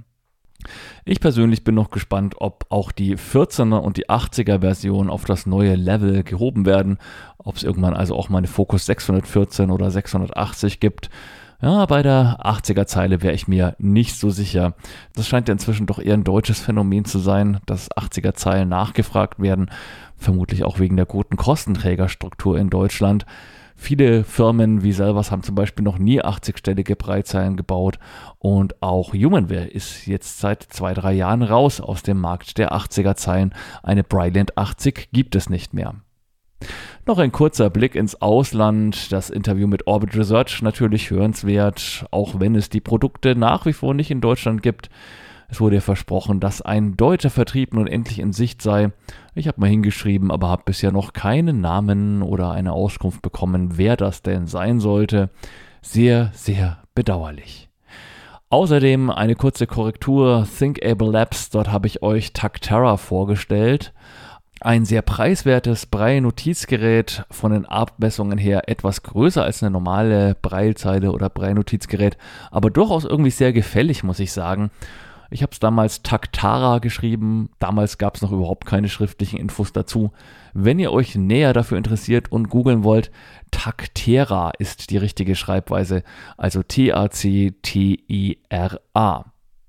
Ich persönlich bin noch gespannt, ob auch die vierzehner und die achtziger Version auf das neue Level gehoben werden, ob es irgendwann also auch mal eine Focus sechshundertvierzehn oder sechshundertachtzig gibt. Ja, bei der achtziger Zeile wäre ich mir nicht so sicher. Das scheint ja inzwischen doch eher ein deutsches Phänomen zu sein, dass achtziger Zeilen nachgefragt werden, vermutlich auch wegen der guten Kostenträgerstruktur in Deutschland. Viele Firmen wie Selbers haben zum Beispiel noch nie achtzig-stellige Breilzeilen gebaut und auch Humanware ist jetzt seit zwei, drei Jahren raus aus dem Markt der achtziger Zeilen. Eine Brilliant achtzig gibt es nicht mehr. Noch ein kurzer Blick ins Ausland. Das Interview mit Orbit Research natürlich hörenswert, auch wenn es die Produkte nach wie vor nicht in Deutschland gibt. Es wurde ja versprochen, dass ein deutscher Vertrieb nun endlich in Sicht sei. Ich habe mal hingeschrieben, aber habe bisher noch keinen Namen oder eine Auskunft bekommen, wer das denn sein sollte. Sehr, sehr bedauerlich. Außerdem eine kurze Korrektur. ThinkAble Labs, dort habe ich euch Tactera vorgestellt. Ein sehr preiswertes Braille-Notizgerät, von den Abmessungen her etwas größer als eine normale Braillezeile oder Braille-Notizgerät, aber durchaus irgendwie sehr gefällig, muss ich sagen. Ich habe es damals Tactara geschrieben, damals gab es noch überhaupt keine schriftlichen Infos dazu. Wenn ihr euch näher dafür interessiert und googeln wollt, Tactera ist die richtige Schreibweise, also T A C T I R A.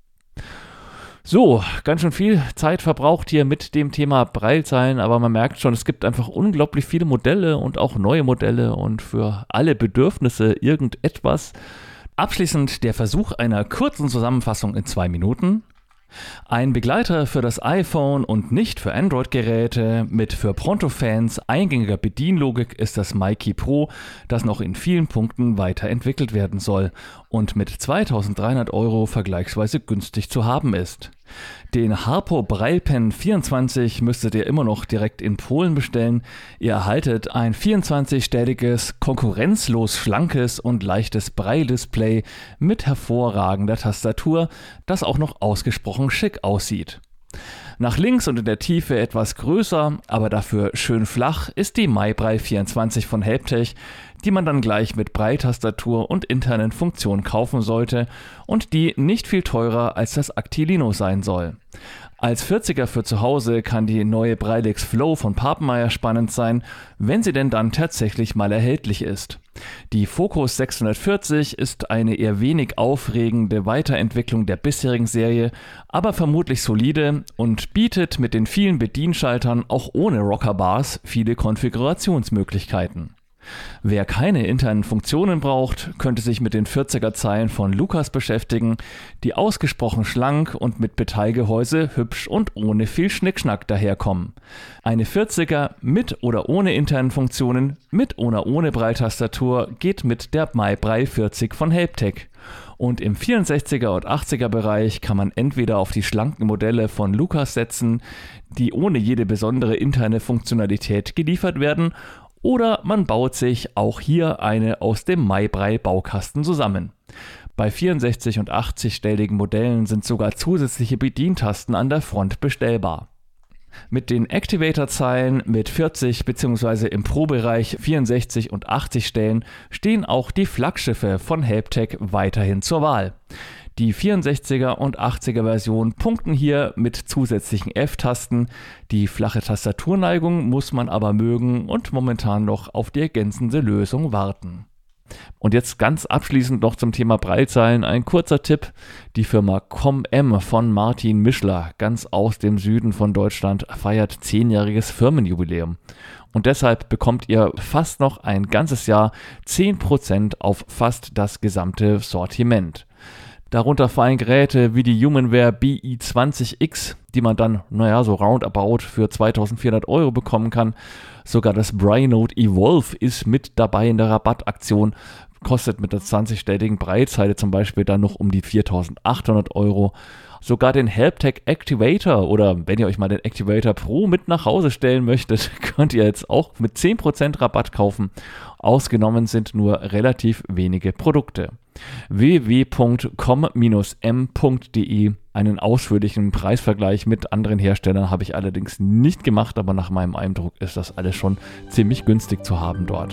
So, ganz schön viel Zeit verbraucht hier mit dem Thema Braillezeilen, aber man merkt schon, es gibt einfach unglaublich viele Modelle und auch neue Modelle und für alle Bedürfnisse irgendetwas. Abschließend der Versuch einer kurzen Zusammenfassung in zwei Minuten. Ein Begleiter für das iPhone und nicht für Android-Geräte mit für Pronto-Fans eingängiger Bedienlogik ist das MyKey Pro, das noch in vielen Punkten weiterentwickelt werden soll und mit zweitausenddreihundert Euro vergleichsweise günstig zu haben ist. Den Harpo Braille Pen vierundzwanzig müsstet ihr immer noch direkt in Polen bestellen. Ihr erhaltet ein vierundzwanzig-stelliges, konkurrenzlos schlankes und leichtes Braille-Display mit hervorragender Tastatur, das auch noch ausgesprochen schick aussieht. Nach links und in der Tiefe etwas größer, aber dafür schön flach, ist die MyBraille vierundzwanzig von Helptech, die man dann gleich mit Braille-Tastatur und internen Funktionen kaufen sollte und die nicht viel teurer als das Actilino sein soll. Als vierziger für zu Hause kann die neue Braillex Flow von Papenmeier spannend sein, wenn sie denn dann tatsächlich mal erhältlich ist. Die Focus sechshundertvierzig ist eine eher wenig aufregende Weiterentwicklung der bisherigen Serie, aber vermutlich solide und bietet mit den vielen Bedienschaltern auch ohne Rockerbars viele Konfigurationsmöglichkeiten. Wer keine internen Funktionen braucht, könnte sich mit den vierziger-Zeilen von Lucas beschäftigen, die ausgesprochen schlank und mit Metallgehäuse hübsch und ohne viel Schnickschnack daherkommen. Eine vierziger mit oder ohne internen Funktionen, mit oder ohne Braille-Tastatur geht mit der MyBraille vierzig von Helptec. Und im vierundsechziger und achtziger Bereich kann man entweder auf die schlanken Modelle von Lucas setzen, die ohne jede besondere interne Funktionalität geliefert werden, oder man baut sich auch hier eine aus dem MyBraille-Baukasten zusammen. Bei vierundsechzig- und achtzig-stelligen Modellen sind sogar zusätzliche Bedientasten an der Front bestellbar. Mit den Activator-Zeilen mit vierzig bzw. im Pro-Bereich vierundsechzig und achtzig Stellen stehen auch die Flaggschiffe von Helptec weiterhin zur Wahl. Die vierundsechziger und achtziger Version punkten hier mit zusätzlichen F-Tasten. Die flache Tastaturneigung muss man aber mögen und momentan noch auf die ergänzende Lösung warten. Und jetzt ganz abschließend noch zum Thema Braillezeilen ein kurzer Tipp. Die Firma ComM von Martin Mischler, ganz aus dem Süden von Deutschland, feiert zehnjähriges Firmenjubiläum. Und deshalb bekommt ihr fast noch ein ganzes Jahr zehn Prozent auf fast das gesamte Sortiment. Darunter fallen Geräte wie die Humanware B I zwanzig X, die man dann, naja, so roundabout für zweitausendvierhundert Euro bekommen kann. Sogar das BrailleNote Evolve ist mit dabei in der Rabattaktion, kostet mit der zwanzig-stelligen Braillezeile zum Beispiel dann noch um die viertausendachthundert Euro. Sogar den Helptec Activator oder wenn ihr euch mal den Activator Pro mit nach Hause stellen möchtet, könnt ihr jetzt auch mit zehn Prozent Rabatt kaufen. Ausgenommen sind nur relativ wenige Produkte. w w w punkt com Bindestrich m punkt d e. Einen ausführlichen Preisvergleich mit anderen Herstellern habe ich allerdings nicht gemacht, aber nach meinem Eindruck ist das alles schon ziemlich günstig zu haben dort.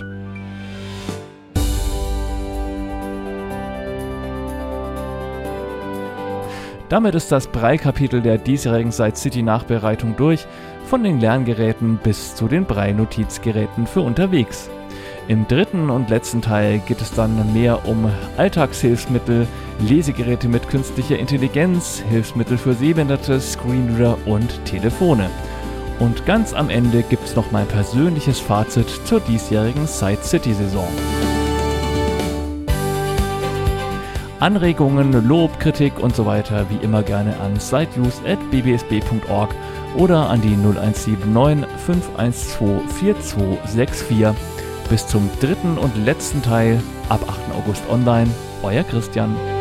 Damit ist das Braille-Kapitel der diesjährigen Site City Nachbereitung durch, von den Lerngeräten bis zu den Braille-Notizgeräten für unterwegs. Im dritten und letzten Teil geht es dann mehr um Alltagshilfsmittel, Lesegeräte mit künstlicher Intelligenz, Hilfsmittel für Sehbehinderte, Screenreader und Telefone. Und ganz am Ende gibt es noch mein persönliches Fazit zur diesjährigen Site City-Saison. Anregungen, Lob, Kritik und so weiter wie immer gerne an siteuse at b b s b punkt org oder an die null eins sieben neun fünf eins zwei vier zwei sechs vier. Bis zum dritten und letzten Teil ab achten August online. Euer Christian.